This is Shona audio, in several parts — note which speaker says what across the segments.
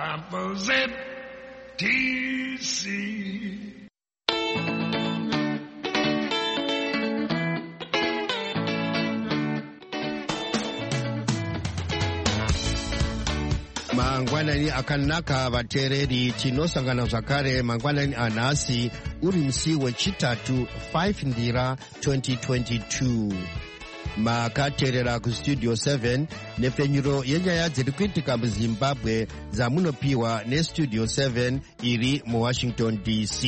Speaker 1: Composite TC.
Speaker 2: Mangwanani akanaka vateereri tinosangana zvakare mangwanani anhasi uri musi wechitatu 5 ndira 2022. Makateerera kustudio 7 nepfenyuro yenyaya dziri kuitika muzimbabwe dzamunopiwa nestudio 7 iri muwashington DC.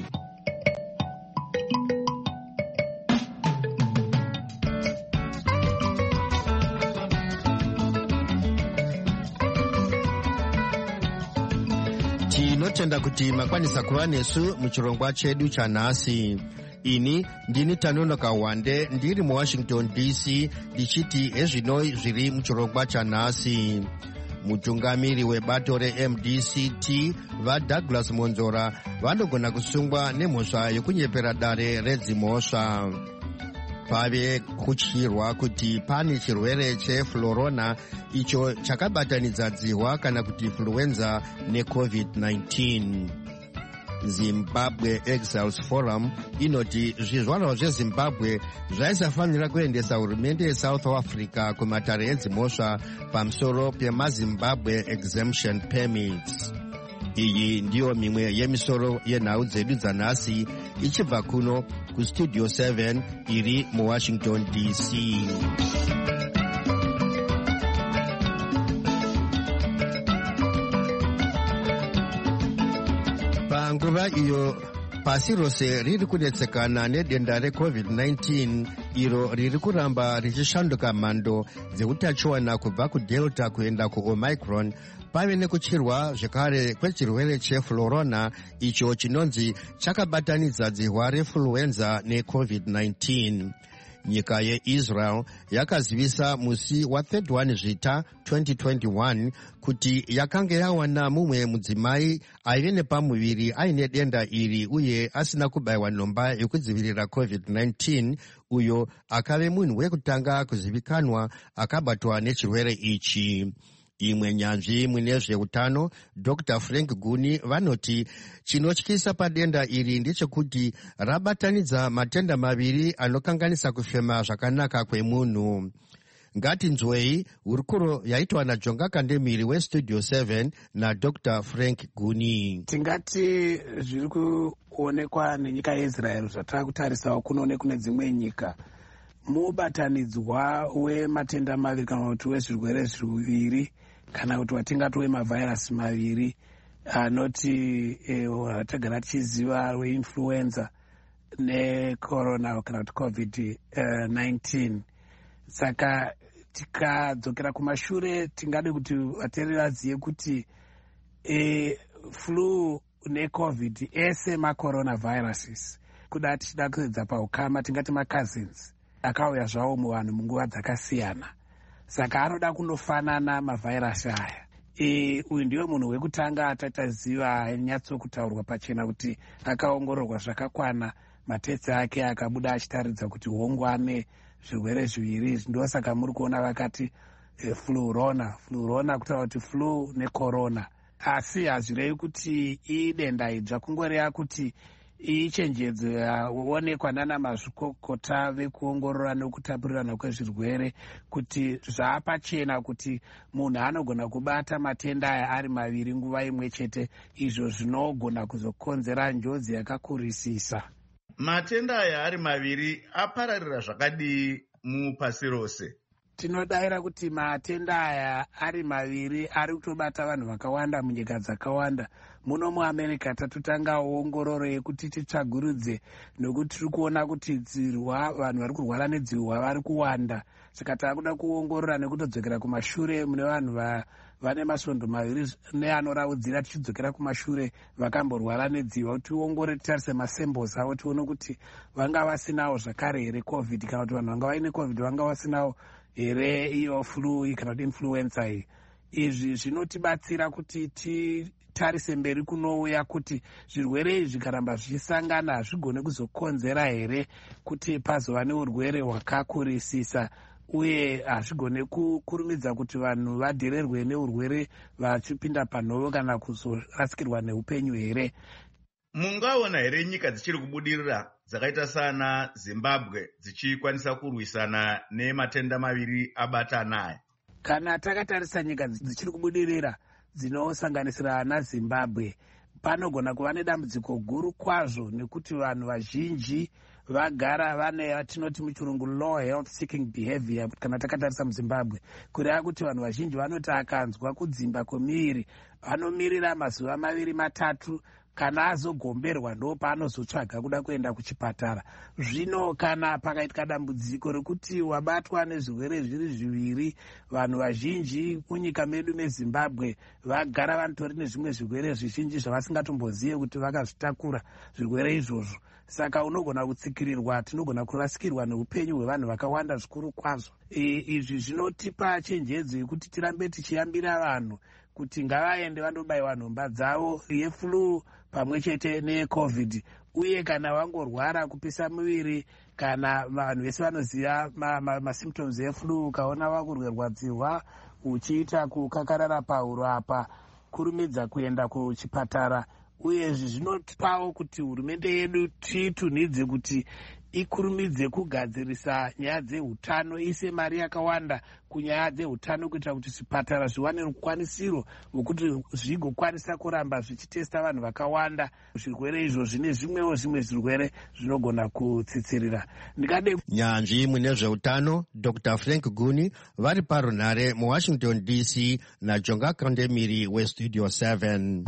Speaker 2: Tinotenda kuti makwanisa kuva nesu muchirongwa chedu chanhasi. Ini ndini Tanonoka Wande ndiri muwashington DC ndichiti ezvinoi zviri muchirongwa chanhasi. Mutungamiri webato reMDCT vaDouglas Monzora vanogona kusungwa nemhosva yokunyepera dare redzimhosva. Pave kutyirwa kuti pane chirwere cheflorona icho chakabatanidza dzihwa kana kuti influenza neCovid-19. Zimbabwe Exiles Forum inoti zvizvarwa zveZimbabwe zvaisafanira kuendesa hurumende yeSouth Africa kumatare edzimhosva pamusoro pemaZimbabwe exemption permits. Iyi ndiyo mimwe yemisoro yenhau dzedu dzanhasi ichibva kuno kustudio 7 iri muwashington DC. Panguva iyo pasi rose riri kunetsekana nedenda reCovid-19 iro riri kuramba richishanduka mhando dzeutachiwana kubva kuDelta kuenda kuOmicron, pave nekuchirwa zvekare kwechirwere cheflorona icho chinonzi chakabatanidza dzihwa refluenza neCovid-19. Nyika yeIsrael yakazivisa musi wa31 Zvita 2021 kuti yakanga yawana mumwe mudzimai aive nepamuviri aine denda iri uye asina kubayiwa nhomba yokudzivirira COVID-19, uyo akave munhu wekutanga kuzivikanwa akabatwa nechirwere ichi. Imwe nyanzvi mune zveutano Dr. Frank Guni vanoti chinotyisa padenda iri ndechekuti rabatanidza matenda maviri anokanganisa kufema zvakanaka kwemunhu. Ngatinzwei hurukuro yaitwa naJonga Kandemiri westudio 7 naDr. Frank Guni.
Speaker 3: Tingati zviri kuonekwa nenyika yeIsrael zvatava kutarisawo kuno nekune dzimwe nyika, mubatanidzwa wematenda maviri kana kuti wezvirwere zviviri kana kuti watingati wemavhairasi maviri anoti watagara tichiziva weinfluenza necorona kana kuti COVID-19. Saka tikadzokera kumashure tingade kuti vateereri vazive kuti flu neCovid ese macoronaviruses kuda tichida kuedza paukama tingati macousins akauya zvawo muvanhu munguva dzakasiyana, saka anoda kunofanana mavhairasi aya. Uyu ndiwe munhu wekutanga atataziva ainyatsokutaurwa pachena kuti akaongororwa zvakakwana, matesti ake akabuda achitaridza kuti hongu ane zvirwere zviviri izvi. Ndosaka muri kuona vakati flurona kutaura kuti flu necorona, asi hazvirevi kuti idenda idzva, kungoreva kuti ichenjedzo yaonekwa nana mazvikokota vekuongorora nekutapurirana kwezvirwere kuti zvaapachena kuti munhu anogona kubata matenda aya ari maviri nguva imwe chete, izvo zvinogona kuzokonzera njodzi yakakurisisa.
Speaker 4: Matenda aya ari maviri apararira zvakadii mupasi rose?
Speaker 3: Tinodayira kuti matenda aya ari maviri ari kutobata vanhu vakawanda munyika dzakawanda. Muno muAmerica tatotanga ongororo yekuti titsvagurudze, nokuti tiri kuona kuti dzihwa, vanhu vari kurwara nedzihwa vari kuwanda. Saka takuda kuongorora nekutodzokera kumashure mune vanhu vane masvondo maviri neanoraudzira, tichidzokera kumashure vakamborwara nedzihwa, kuti tiongore titarise masamples avo tione kuti vanga vasinawo zvakare here COVID, kana kuti vanhu vanga vaine COVID vanga vasinawo here iyo flu kana kuti influenza iyi. Izvi zvinotibatsira kuti titarise mberi kunouya kuti zvirwere izvi zvikaramba zvichisangana hazvigone kuzokonzera here kuti pazova neurwere hwakakurisisa uye hazvigone kukurumidza kuti vanhu vadhererwe neurwere vachipinda panhoo kana kuzorasikirwa neupenyu here.
Speaker 4: Mungaona here nyika dzichiri kubudirira dzakaita sana Zimbabwe dzichikwanisa kurwisana nematenda maviri abatanaya?
Speaker 3: Kana takatarisa nyika dzichiri kubudirira dzinosanganisira naZimbabwe, panogona kuva nedambudziko guru kwazvo nekuti vanhu vazhinji vagara vane vatinoti muchirungu low health seeking behavior. Kana takatarisa muZimbabwe, kureva kuti vanhu vazhinji vanoti akanzwa kudzimba kwemiviri vanomirira mazuva 2-3 kana azogomberwa ndo paanozotsvaga kuda kuenda kuchipatara. Zvino kana pakaitika dambudziko rekuti wabatwa nezvirwere zviri zviviri, vanhu vazhinji munyika medu meZimbabwe vagara vanotori nezvimwe zvirwere zvizhinji zvavasingatombozive kuti vakazvitakura zvirwere izvozvo. Saka unogona kutsikirirwa, tinogona kurasikirwa neupenyu hwevanhu vakawanda zvikuru kwazvo. Izvi zvinotipa chenjedzo yekuti tirambe tichiyambira vanhu kuti ngavaende vandobayiwa nhomba dzavo yeflu pamwe chete neCovid. Uye kana wangorwara kupisa muviri, kana vanhu vese vanoziva masymptoms eflu, ukaona wakurwerwadzirwa uchiita kukakarara pahuro apa, kurumidza kuenda kuchipatara. Uye izvi zvinotipawo kuti hurumende yedu tiitunhidze kuti ikurumidze kugadzirisa nyaya dzeutano, ise mari yakawanda kunyaya dzeutano kuitira kuti zvipatara zviwane rukwanisiro rwekuti zvigokwanisa kuramba zvichitesta vanhu vakawanda. Zvirwere izvo zvine zvimwe zvirwere zvinogona kutsitsirira.
Speaker 2: Nyanzvi mune zveutano Dr. Frank Guni vari parunhare muWashington DC naJonga Kandemiri weStudio 7.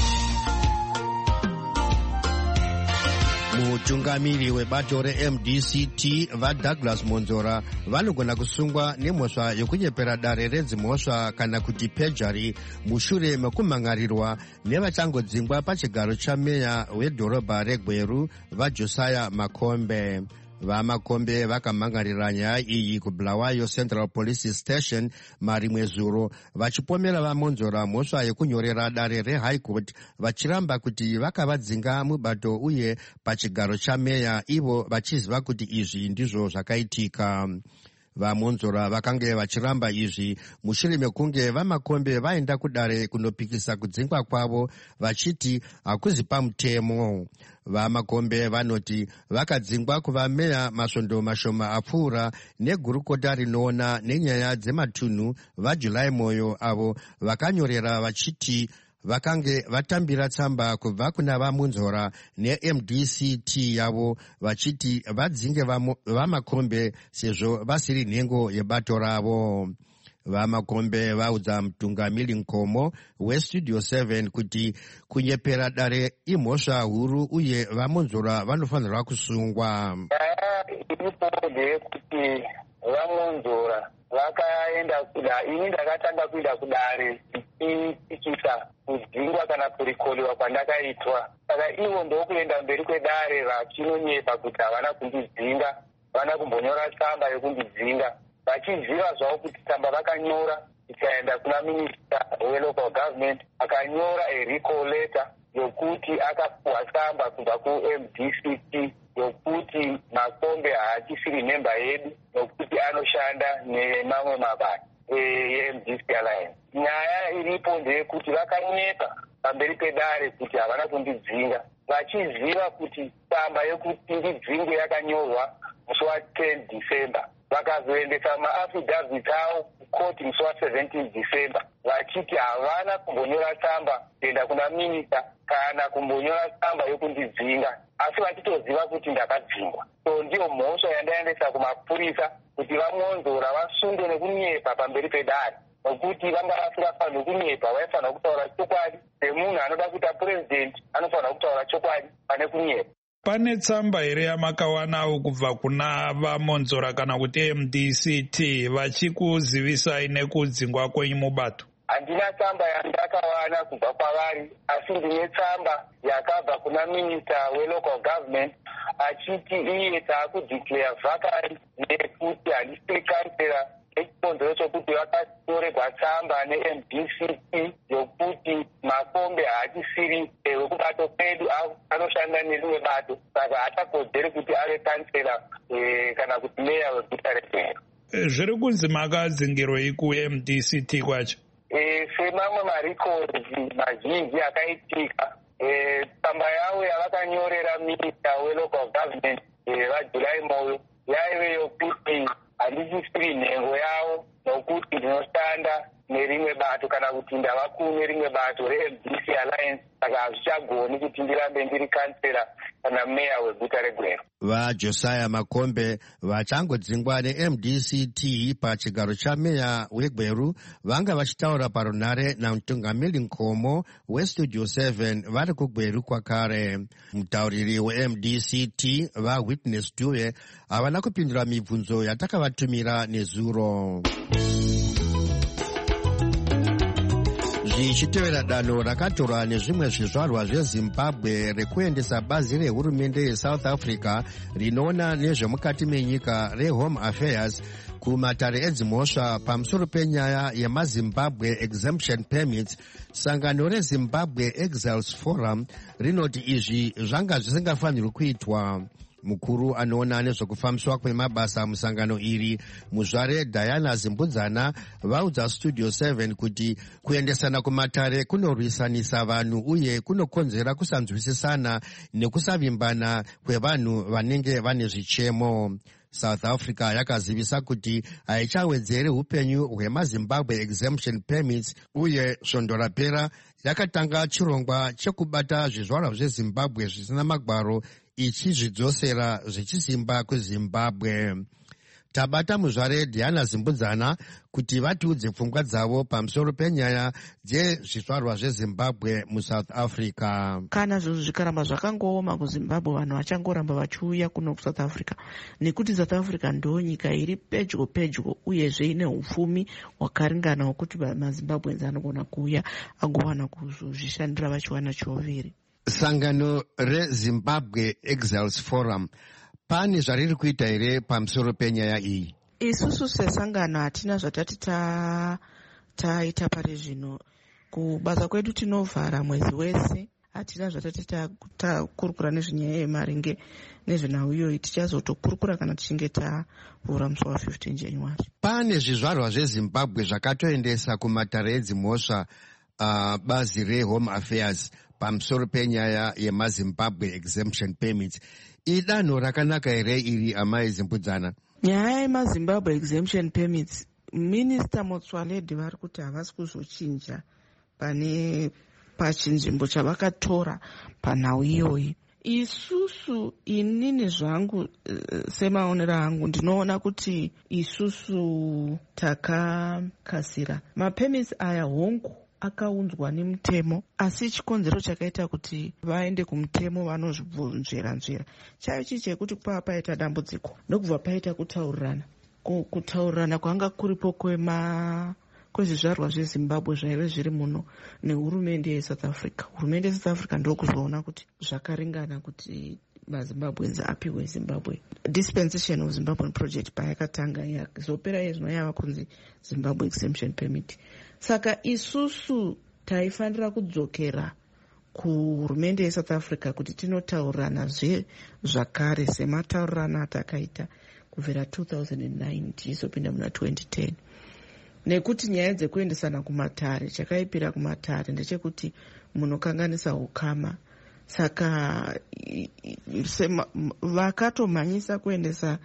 Speaker 2: Mutungamiri webato reMDCT vaDouglas Monzora vanogona kusungwa nemhosva yokunyepera dare redzimhosva kana kuti pejari mushure mekumhangarirwa nevachangodzingwa pachigaro chameya wedhorobha reGweru vaJosiah Makombe. VaMakombe vakamhangarira nyaya iyi kuBulawayo Central Police Station marimwe zuro, vachipomera vaMonzora mhosva yekunyorera dare reHigh Court vachiramba kuti vakavadzinga mubato uye pachigaro chameya, ivo vachiziva kuti izvi ndizvo zvakaitika. VaMonzora vakange vachiramba izvi mushure mekunge vaMakombe vaenda kudare kunopikisa kudzingwa kwavo vachiti hakuzi pamutemo. VaMakombe vanoti vakadzingwa kuva meya masvondo mashoma apfuura negurukota rinoona nenyaya dzematunhu vaJuly Moyo, avo vakanyorera vachiti vakange vatambira tsamba kubva kuna vaMonzora neMDCT yavo vachiti vadzinge vaMakombe sezvo vasiri nhengo yebato ravo. VaMakombe vaudza mutungamiri Nkomo weStudio 7 kuti kunyepera dare imhosva huru uye vaMonzora vanofanirwa kusungwa.
Speaker 1: Iripo ndeyekuti vaMonzora vakaenda kudare, ini ndakatanga kuenda kudare ichitikisa kudzingwa kana kurikoliwa kwandakaitwa. Saka ivo ndokuenda mberi kwedare vachinonyepa kuti havana kundidzinga, vana kumbonyora tsamba yokundidzinga, vachiziva zvavo kuti tsamba vakanyora ikaenda kuna minista welocal government, akanyora recall letter yokuti akapuhwa tsamba kubva kuMDCT yokuti Makombe haachisiri memba yedu nokuti anoshanda nemamwe mabasa eMDC Alliance. Nyaya iripo ndeyekuti vakanyepa pamberi pedare kuti havana kundidzinga, vachiziva kuti tsamba yokuti ndidzingwe yakanyorwa musi wa10 December. Vakazoendesa maafidhavhiti avo kukoti musi wa17 December vachiti havana kumbonyora tsamba kuenda kuna minista kana kumbonyora tsamba yokundidzinga, asi vachitoziva kuti ndakadzingwa. So ndiyo mhosva yandaendesa kumapurisa kuti vaMonzora vasungwe nekunyepa pamberi pedare, nokuti vanga vasingafanirwi kunyepa, vaifanira kutaura chokwadi. Semunhu anoda kuita purezidendi anofanira kutaura chokwadi pane kunyepa.
Speaker 5: Pane tsamba here yamakawanavo kubva kuna vaMonzora kana kuti MDCT vachikuzivisai nekudzingwa kwenyu mubato?
Speaker 1: Handina tsamba yandakawana kubva kwavari, asi ndine tsamba yakabva kuna minista welocal government achiti iye taakudeclare vacant nekuti handisiri kansera, nechikonzero chokuti vakanyorerwa tsamba neMDCT yokuti Makombe haachisiri wekubato pedu, anoshanda nerimwe bato, saka haachakodzeri kuti ave kansera kana kuti meya weguta reGweru.
Speaker 5: zviri kunzi makadzingirwei kuMDCT kwacho?
Speaker 1: Semamwe marekodzi mazhinji akaitika, tsamba yavo yavakanyorera minista welocal government vaJulai Moyo yaive yokuti handisisiri nhengo yavo nokuti ndinoshanda nerimwe bato kana kuti ndava kune rimwe bato reMDC Alliance, saka hazvichagoni kuti ndirambe ndiri kansera kana meya weguta reGweru.
Speaker 2: VaJosiah Makombe vachangodzingwa neMDCT pachigaro chameya weGweru vanga vachitaura parunhare namutungamiri Nkomo weStudio 7 vari kuGweru kwakare. Mutauriri weMDCT vaWitness Dube havana kupindura mibvunzo yatakavatumira nezuro. Zvichitevera danho rakatorwa nezvimwe zvizvarwa zveZimbabwe rekuendesa bazi rehurumende yeSouth Africa rinoona nezvemukati menyika reHome Affairs kumatare edzimhosva pamusoro penyaya yemaZimbabwe Exemption Permits, sangano reZimbabwe Exiles Forum rinoti izvi zvanga zvisingafanirwi kuitwa. Mukuru anoona nezvekufambiswa kwemabasa musangano iri, muzvare Diana Zimbudzana, vaudza Studio 7 kuti kuendesana kumatare kunorwisanisa vanhu uye kunokonzera kusanzwisisana nekusavimbana kwevanhu vanenge vane zvichemo. South Africa yakazivisa kuti haichawedzeri upenyu hwemaZimbabwe Exemption Permits uye svondo rapera yakatanga chirongwa chekubata zvizvarwa zveZimbabwe zvisina magwaro ichizvidzosera zvichisimba kuZimbabwe. Tabata muzvare Diana Zimbudzana kuti vatiudze pfungwa dzavo pamusoro penyaya dzezvizvarwa zveZimbabwe muSouth Africa.
Speaker 6: Kana zvinhu zvikaramba zvakangooma kuZimbabwe, vanhu vachangoramba vachiuya kuno kuSouth Africa, nekuti South Africa ndo nyika iri pedyo pedyo uyezve ine upfumi hwakaringana hwekuti maZimbabwenzi anogona kuuya agowana kuzvishandira vachiwana chioviri.
Speaker 2: Sangano reZimbabwe Exiles Forum pane zvariri kuita here pamusoro penyaya iyi?
Speaker 6: Isusu sesangano hatina zvatati taita pari zvino. Kubasa kwedu tinovhara mwezi wese, hatina zvatati takurukura nezvenyaya yemaringe nezvenhau tichazotokurukura kana tichinge tavhura musi wa15 January.
Speaker 2: Pane zvizvarwa zveZimbabwe zvakatoendesa kumatare edzimhosva bazi reHome Affairs pamusoro penyaya yemaZimbabwe Exemption Permits. Idanho rakanaka here iri, amai Zimbudzana?
Speaker 6: Nyaya yemaZimbabwe Exemption Permits, Minista Motsoaledi vari kuti havasi kuzochinja pane pachinzvimbo chavakatora panhau iyoyi. Isusu inini zvangu semaonero angu ndinoona kuti isusu takakasira. Mapermits aya hongu akaunzwa nemutemo, asi chikonzero chakaita kuti vaende kumutemo vanozvibvunzvera chaichi chekuti paita dambudziko ndokubva paita kutaurirana kwanga kuripo kwezvizvarwa zveZimbabwe zvaive zviri muno nehurumende yeSouth Africa. Hurumende yeSouth Africa ndokuzoona kuti zvakaringana kuti maZimbabwenzi apiwe Zimbabwe dispensation of Zimbabwean project payakatanga yakazopera yezvino yava kunzi Zimbabwe Exemption Permit. Saka isusu taifanira kudzokera kuhurumende yeSouth Africa kuti tinotaurirana zvakare semataurirano atakaita kubvira 2009 tichizopinda muna 2010. Nekuti nyaya dzekuendesana kumatare, chakaipira kumatare ndechekuti munokanganisa ukama. Saka vakatomhanyisa kuendesa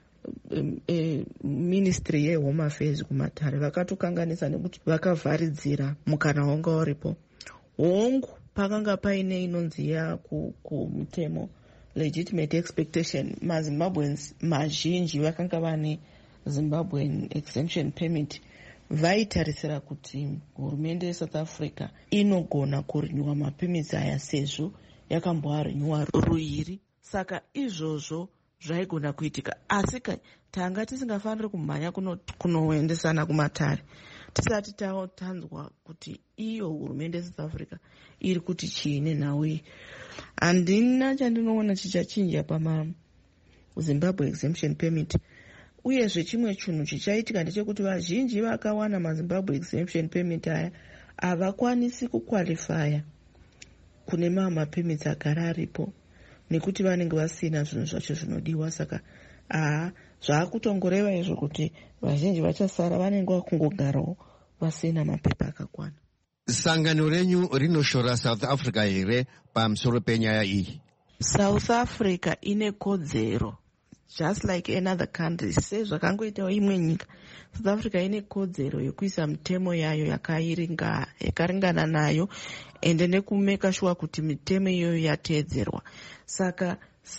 Speaker 6: ministry yeHome Affairs kumatare, vakatokanganisa nekuti vakavharidzira mukana wanga uripo. Hongu pakanga paine inonzi kumutemo legitimate expectation. maZimbabweans mazhinji vakanga vane Zimbabwean Exemption Permit vaitarisira kuti hurumende yeSouth Africa inogona kurinyuwa mapemits aya sezvo yakamboarinyuwa ruiri. Saka izvozvo zvaigona kuitika, asi tanga tisingafaniri kumhanya kunoendesana kumatare tisati tanzwa kuti iyo hurumende yeSouth Africa iri kuti chiine nhau iyi. Handina chandinoona chichachinja pamaZimbabwe Exemption Permit. Uyezve chimwe chinhu chichaitika ndechekuti vazhinji vakawana maZimbabwe Exemption Permit aya havakwanisi kukwalifaya kune mapemits agara aripo nekuti vanenge vasina zvinhu zvacho zvinodiwa. Saka Zvakutongoreva izvo kuti vazhinji vachasara vanenge vakungogarawo vasina mapepa akakwana.
Speaker 2: Sangano renyu rinoshora South Africa here pamusoro penyaya iyi?
Speaker 6: South Africa ine kodzero, just like another country, sezvakangoitawo imwe nyika. South Africa ine kodzero yokuisa mitemo yayo yakaringana nayo ende nekumeka sure kuti mitemo iyoyo yateedzerwa. Saka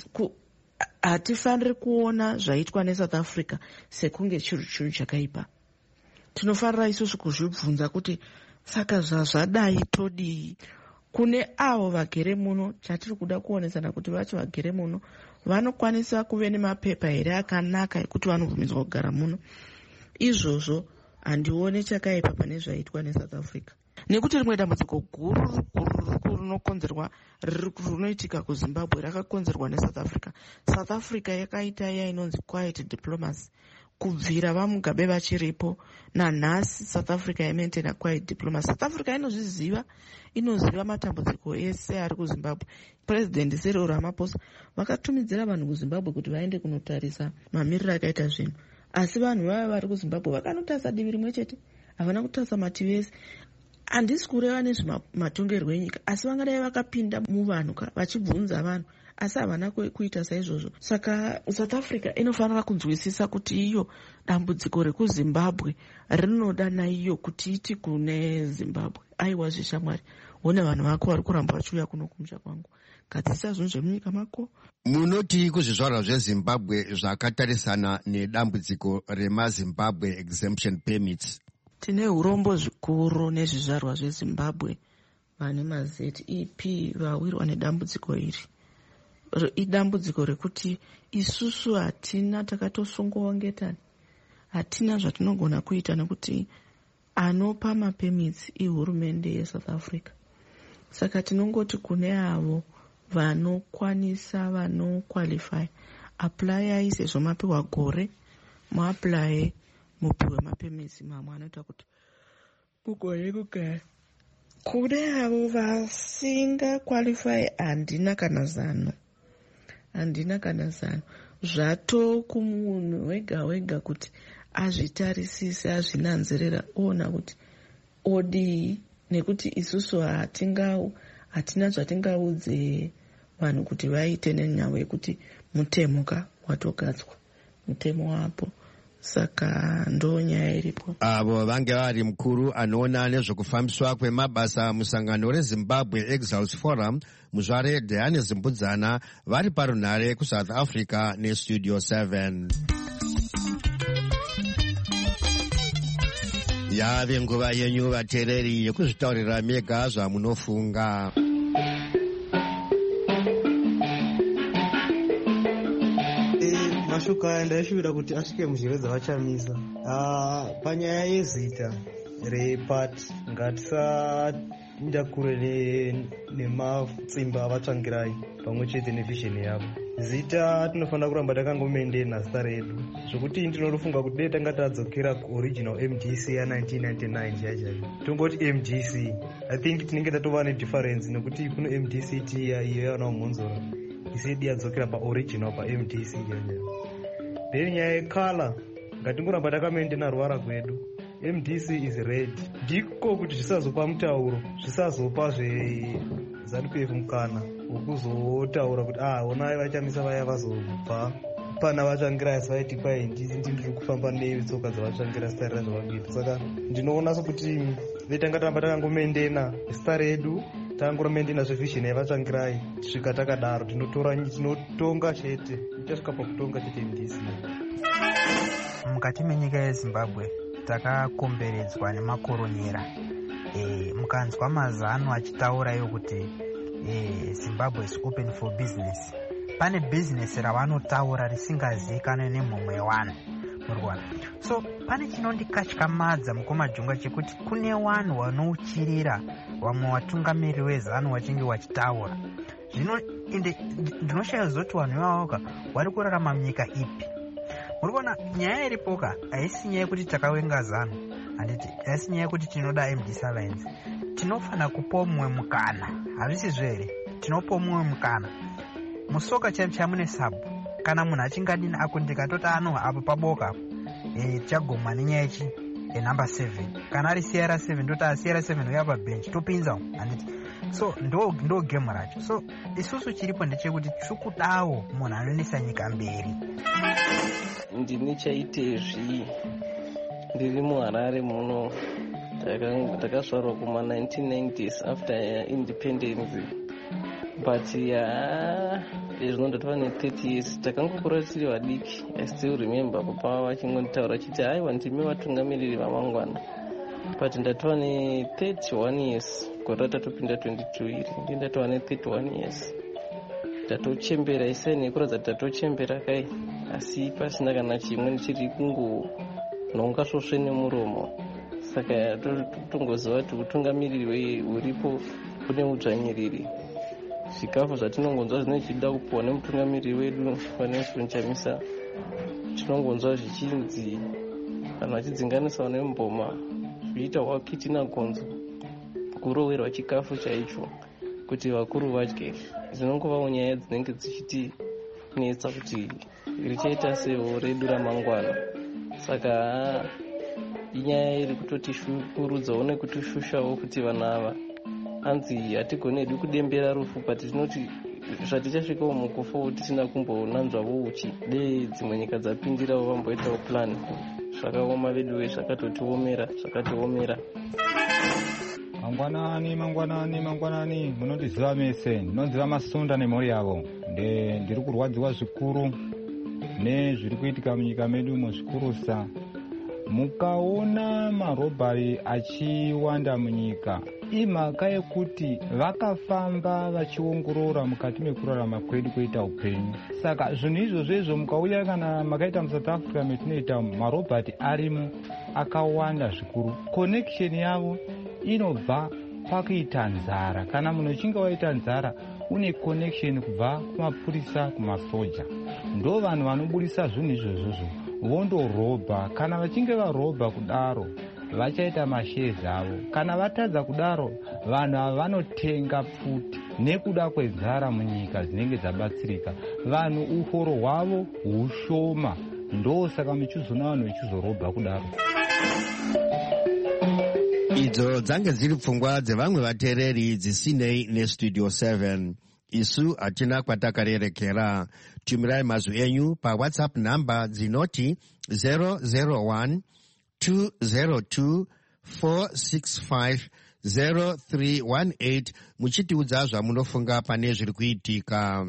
Speaker 6: hatifaniri kuona zvaitwa neSouth Africa sekunge chiro chinhu chakaipa. Tinofanira isusu kuzvibvunza kuti saka zvadai todii? Kune avo vagere muno, chatiri kuda kuonesana kuti vacho vagere muno vanokwanisa kuve nemapepa here akanaka ekuti vanobvumidzwa kugara muno. Izvozvo handione chakaipa pane zvaitwa neSouth Africa. Nekuti rimwe dambudziko guru rinokonzerwa rinoitika kuZimbabwe rakakonzerwa neSouth Africa. South Africa yakaita iya inonzi quiet diplomacy kubvira vaMugabe vachiripo. Nanhasi South Africa yamaintaina quiet diplomacy. South Africa inoziva matambudziko ese ari kuZimbabwe. President Cyril Ramaphosa vakatumidzira vanhu kuZimbabwe kuti vaende kunotarisa mamiriro akaita zvinhu, asi vanhu vaya vari kuZimbabwe vakanotarisa divi rimwe chete, havana kutarisa mativi ese. Handisi kureva nezvematongerwo enyika, asi vangadai vakapinda muvanhu vachibvunza vanhu, asi havana kuita saizvozvo. Saka South Africa inofanira kunzwisisa kuti iyo dambudziko rekuZimbabwe rinoda naiyo kuti iti kune Zimbabwe, aiwa zvishamwari, one vanhu vako vari kuramba vachiuya kuno kumusha kwangu, gadzirisa zvinhu zvemunyika mako.
Speaker 2: Munoti kuzvizvarwa zveZimbabwe zvakatarisana nedambudziko remaZimbabwe exemption permits?
Speaker 6: Tine urombo zvikuru nezvizvarwa zveZimbabwe vane maZEP vawirwa nedambudziko iri. Idambudziko rekuti isusu hatina takatosongowa ngetani, hatina zvatinogona kuita nekuti anopa mapermits ihurumende yeSouth Africa. Saka tinongoti kune avo vanokwanisa, vanoqualify, apply sezvo mapiwa gore, muapply mupiwe mapermits mamwe anoita kuti mugore kugara. Kune avo vasinga qualify handina kana zano. Zvato kumunhu wega kuti azvitarisise, azvinanzirira, oona kuti odii, nekuti isusu hatina zvatingaudze vanhu kuti vaite nenyaya yekuti mutemuka watogadzwa, mutemo wapo. Saka ndo nyaya iripo.
Speaker 2: Avo vange vari mukuru anoona nezvekufambiswa kwemabasa musangano reZimbabwe Exiles Forum, Muzvare Deane Zimbudzana, vari parunhare kuSouth Africa neStudio 7. Yave nguva yenyu vateereri yekuzvitaurira mega zvamunofunga.
Speaker 7: Mashuka ndaishuvira kuti asvike munzvimbo dzavachamisa. Panyaya yezita repati ngatisaenda kure nematsimba avatsvangirai pamwe chete nevhisheni yavo. Zita tinofanira kuramba takangomendena zita redu, zvokuti ndinofunga kuti dai tanga tadzokera kuoriginal MDC ya1999 chaichaizvo tongoti MDC. I think tinenge tatova nedifference nekuti kuno MDC tiya iyo yavana Monzora isidi yadzokera paoriginal paMDC chaichaizvo. Then nyaya yekala ngatingoramba takamendena ruvara rwedu. MDC is red, ndiko kuti zvisazopa mutauro, zvisazopa ZANU-PF mukana wekuzotaura kuti onai vachamisa vaya vazobva pana vatsvangira asi vaiti kwai ndiri kufamba netsoka dzavatsvangira zita razvavakuita. Saka ndinoona sokuti vetanga tamba takangomendena zita redu, tangoromendena zvevhisheni yavatsvangirai, kusvika takadaro tinotonga chete, tichasvika pakutonga chete MDC.
Speaker 8: Mukati menyika yeZimbabwe takakomberedzwa nemakoronyera. Mukanzwa mazano achitaurayo kuti Zimbabwe is open for business, pane business ravanotaura risingazivikanwe nemumwe wanhu. So pane chinondikatyamadza mukomajunga chekuti kune vanhu vanouchirira vamwe vatungamiriri weZANU vachinge vachitaura. Zvino ndinoshaya zoti vanhu ivavoka vari kurarama munyika ipi? Murikuona nyaya iripoka haisi nyaya yekuti takawenga ZANU, handiti haisi nyaya yekuti tinoda MDC Alliance. Tinofana kupa mumwe mukana, hazvisizvo here? Tinopa mumwe mukana. Musoka chamune sabu kana munhu achingadini akundika toti apa paboka apo tichaguma nenyaya yenumber 7 kana ari CR7 ndoti CR7 uya pabench topinza handiti. So ndo game racho. So isusu chiripo ndechekuti tikudawo munhu anonesa nyika mberi.
Speaker 9: Ndini chaitezvi ndiri muHarare muno, takazvarwa kuma 1990s after independence, but zvino ndatova ne30 years. Takangokura tiri vadiki. I still remember papa vachingonitaura chiti aiwa ndimi vatungamiriri vamangwana, but ndatova ne31 years. Gore tatopinda 22 iri ndi ndatova ne31 years. Tatochembera isai nekuradza kuti tatochembera kai, asi pasina kana chimwe chiri kungononga svosve nemuromo. Saka totongoziva kuti utungamiriri uripo kune udzvanyiriri. Zvikafu zvatinongonzwa zvinochida kupiwa nemutungamiriri wedu Nelson Chamisa, tinongonzwa zvichinzi vanhu vachidzinganisawo nemboma zviita wakitina gonzo kurowerwa chikafu chaicho kuti vakuru vadye. Dzinongovawo nyaya dzinenge dzichitinetsa kuti richaita sewo redu ramangwana. Saka inyaya iri kutotishukurudzawo nekutishushawo kuti vana ava hanzi hatigonedi kudembera rufu, but tinoti zvatichasvikawo mukufa tisina kumbonanzvawo uchi dei dzimwe nyika dzapindirawo vamboitawo plan. Zvakaoma vedu we, zvakatotiomera.
Speaker 10: Mangwanani munondiziva mese, ndinonziva Masunda nemhuri yavo. Ndiri kurwadziwa zvikuru nezviri kuitika munyika medu muzvikurusa. Mukaona marobhari achiwanda munyika, imhaka yekuti vakafamba vachiongorora mukati mekurarama kwedu kuita upenyu. Saka zvinhu izvozvo mukauya kana makaita muSouth Africa metinoita marobhari arimo akawanda zvikuru. Connection yavo inobva pakuita nzara. Kana munhu uchinge waita nzara une connection kubva kumapurisa kumasoja. Ndo vanhu vanobudisa zvinhu izvozvo vondorobha. Kana vachinge varobha kudaro vachaita mashezi avo. Kana vatadza kudaro vanhu ava vanotenga pfuti nekuda kwenzara munyika dzinenge dzabatsirika. Vanhu uforo hwavo hushoma, ndosaka muchizoona vanhu vechizorobha kudaro.
Speaker 2: Idzo dzange dziri pfungwa dzevamwe vateereri dzisinei neStudio 7. Isu hatina kwatakarerekera. Tumirai mazwi enyu paWhatsApp namba dzinoti 001 202 465 0318 muchitiudza zvamunofunga pane zviri kuitika.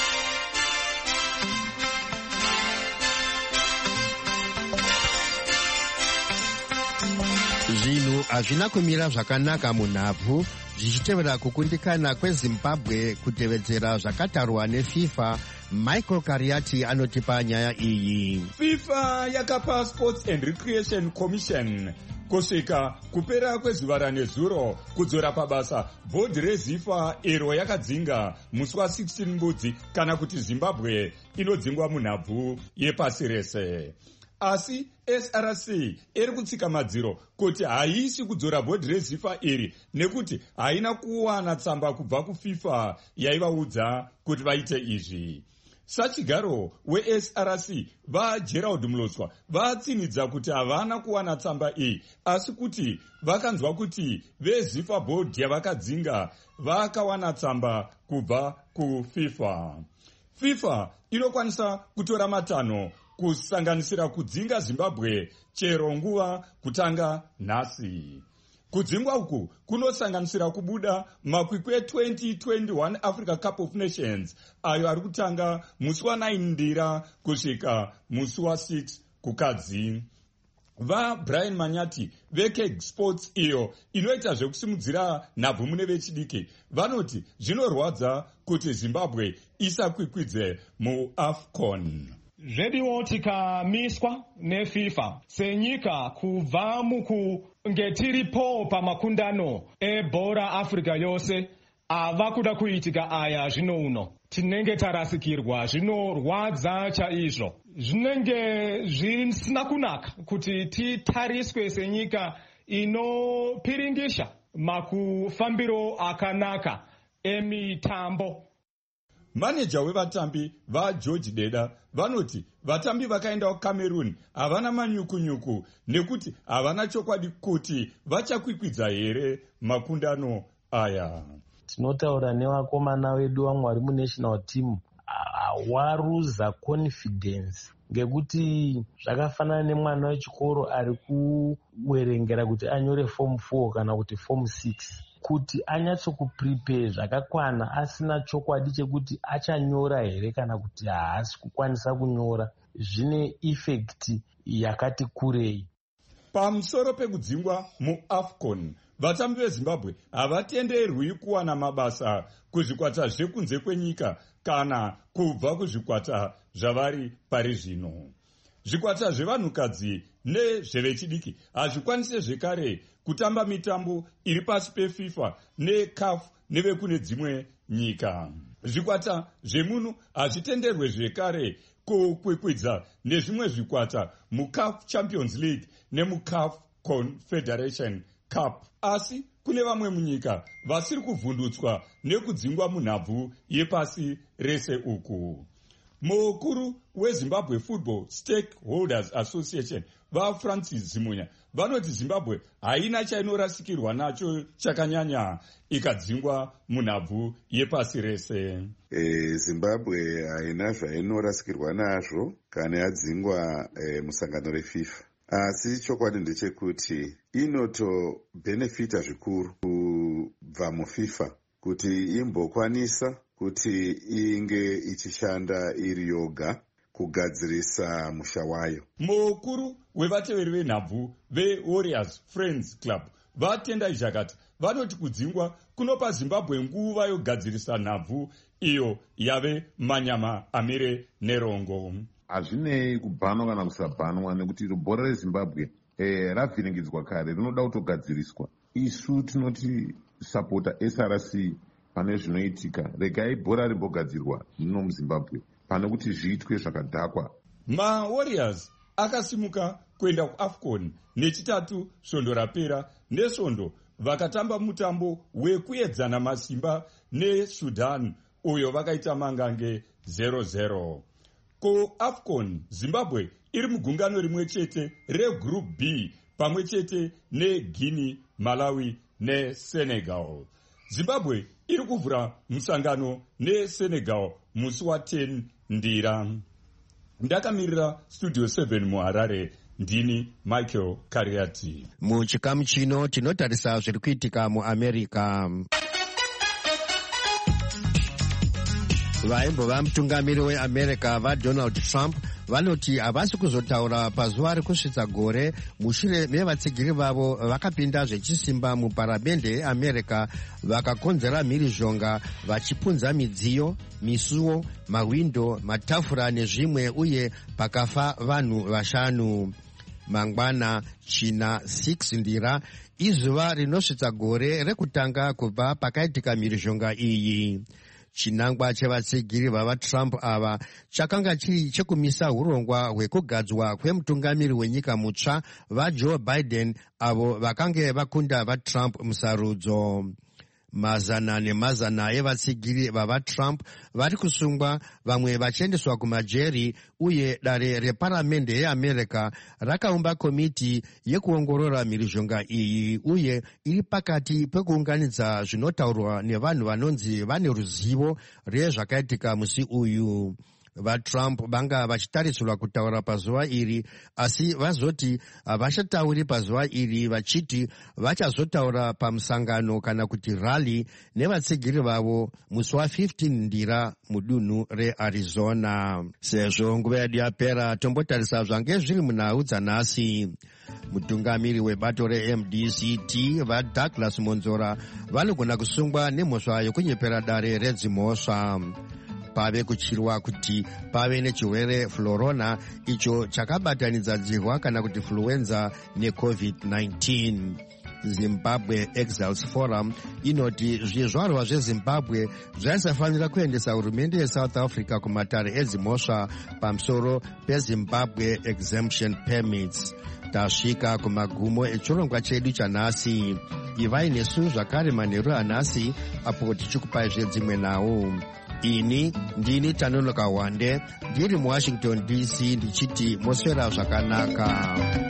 Speaker 2: Zvinhu hazvina kumira zvakanaka munhabvu zvichitevera kukundikana kweZimbabwe kutevedzera zvakatarwa neFIFA. Michael Kariati anotipa nyaya iyi.
Speaker 11: FIFA yakapa Sports and Recreation Commission kusvika kupera kwezuva ranezuro kudzora pabasa bhodhi reZIFA iro yakadzinga musi wa16 mbudzi kana kuti Zimbabwe inodzingwa munhabvu yepasi rese. Asi SRC iri kutsika madziro kuti haisi kudzora bhodhi reZIFA iri nekuti haina kuwana tsamba kubva kuFIFA yaivaudza kuti vaite izvi. Sachigaro weSRC vaGerald Mloswa vatsinidza kuti havana kuwana tsamba iyi, asi kuti vakanzwa kuti veZIFA board yavakadzinga vakawana tsamba kubva kuFIFA. FIFA inokwanisa kutora matanho kusanganisira kudzinga Zimbabwe chero nguva kutanga nhasi. Kudzingwa uku kunosanganisira kubuda makwikwi 2021 Africa Cup of Nations ayo ari kutanga musi wa9 Ndira kusvika musi wa6 kukadzi. Brian Manyati veKeg Sports iyo inoita zvekusimudzira nhabvu mune vechidiki vanoti zvinorwadza kuti Zimbabwe isakwikwidze muAFCON.
Speaker 12: Zvediwo tikamiswa neFIFA senyika kubva mukunge tiripo pamakundano ebhora Africa yose ava kuda kuitika aya zvino uno. Tinenge tarasikirwa, zvinorwadza chaizvo. Zvinenge zvisina kunaka kuti titariswe senyika inopiringisha makufambiro akanaka emitambo.
Speaker 11: maneja wevatambi vageorge deda vanoti vatambi vakaenda kucameroon havana manyukunyuku nekuti havana chokwadi kuti vachakwikwidza here makundano aya.
Speaker 13: Tinotaura nevakomana vedu vamwe vari munational team waruza confidence ngekuti zvakafanana nemwana wechikoro ari kuwerengera kuti anyore form 4 kana kuti form 6 kuti anyatsokuprepare zvakakwana asina chokwadi chekuti achanyora here kana kuti haasi kukwanisa kunyora, zvine effect yakati kurei.
Speaker 11: Pamusoro pekudzingwa muAFCON, vatambi veZimbabwe havatenderwi kuwana mabasa kuzvikwata zvekunze kwenyika kana kubva kuzvikwata zvavari pari zvino. Zvikwata zvevanhukadzi nezvevechidiki hazvikwanise zvekare kutamba mitambo iri pasi peFIFA neCAF nevekune dzimwe nyika. Zvikwata zvemunhu hazvitenderwe zvekare kukwikwidza nezvimwe zvikwata muCAF Champions League nemuCAF Confederation Cup. Asi kune vamwe munyika vasiri kuvhundutswa nekudzingwa munhabvu yepasi rese uku. Mukuru weZimbabwe Football Stakeholders Association vaFrancis Zimunya vanoti Zimbabwe haina chainorasikirwa nacho chakanyanya ikadzingwa munhabvu yepasi rese.
Speaker 14: Zimbabwe haina zvainorasikirwa nazvo kana yadzingwa musangano reFIFA. Asi chokwadi ndechekuti inotobhenefita zvikuru kubva muFIFA kuti imbokwanisa kuti inge ichishanda iri yoga kugadzirisa musha wayo.
Speaker 11: Mukuru wevateveri venhabvu veWarriors Friends Club vatenda izvakati vanoti kudzingwa kunopa Zimbabwe nguva yogadzirisa nhabvu iyo yave manyama amire nerongo.
Speaker 15: Hazvinei kubhanwa kana kusabhanwa nekuti bhora reZimbabwe ravhiringidzwa kare, rinoda kutogadziriswa. Isu tinoti sapota SRC pane zvinoitika, regai bhora rimbogadzirwa muno muZimbabwe pane kuti zviitwe zvakadhakwa.
Speaker 11: MaWarriors akasimuka kuenda kuAFCON nechitatu svondo rapera, nesvondo vakatamba mutambo wekuedzana masimba neSudan uyo vakaita mangange 0-0. KuAFCON Zimbabwe iri mugungano rimwe chete reGroup B pamwe chete neGuinea, Malawi neSenegal. Zimbabwe iri kuvhura musangano neSenegal musi wa10 Ndira. Ndakamirira Studio 7 muHarare, ndini Michael Kariati.
Speaker 2: Muchikamu chino tinotarisa zviri kuitika muAmerica. Vaimbova mutungamiri weAmerica vaDonald Trump vanoti havasi kuzotaura pazuva rekusvitsa gore mushure mevatsigiri vavo vakapinda zvechisimba muparamende yeAmerica vakakonzera mhirizhonga vachipunza midziyo, misuwo, mahwindo, matafura nezvimwe uye pakafa vanhu 5. Mangwana china 6 Ndira izuva rinosvitsa gore rekutanga kubva pakaitika mhirizhonga iyi. Chinangwa chevatsigiri vavaTrump ava chakanga chiri chekumisa urongwa hwekugadzwa kwemutungamiri wenyika mutsva vaJoe Biden avo vakange vakunda vaTrump musarudzo. Mazana nemazana evatsigiri vavaTrump vari kusungwa, vamwe vachiendeswa kumajeri, uye dare reparamende yeAmerica rakaumba komiti yekuongorora mhirizhonga iyi uye iri pakati pekuunganidza zvinotaurwa nevanhu vanonzi vane ruzivo rezvakaitika musi uyu. VaTrump vanga vachitarisirwa kutaura pazuva iri, asi vazoti havachatauri pazuva iri, vachiti vachazotaura pamusangano kana kuti rally nevatsigiri vavo musi wa15 Ndira mudunhu reArizona. Sezvo nguva yedu yapera, tombotarisa zvange zviri munhau dzanhasi. Mutungamiri webato reMDCT vaDouglas Monzora vanogona kusungwa nemhosva yokunyepera dare redzimhosva. Pave kuchirwa kuti pave nechirwere florona icho chakabatanidza dzihwa kana kuti fluenza neCovid-19. Zimbabwe Exiles Forum inoti zvizvarwa zveZimbabwe zvaisafanira kuendesa hurumende yeSouth Africa kumatare edzimhosva pamusoro peZimbabwe Exemption Permits. Tasvika kumagumo echirongwa chedu chanhasi. Ivai nesu zvakare manheru anhasi apo tichikupai zvedzimwe nhau. ini ndini Tanonoka Wande ndiri muWashington DC ndichiti moswera zvakanaka.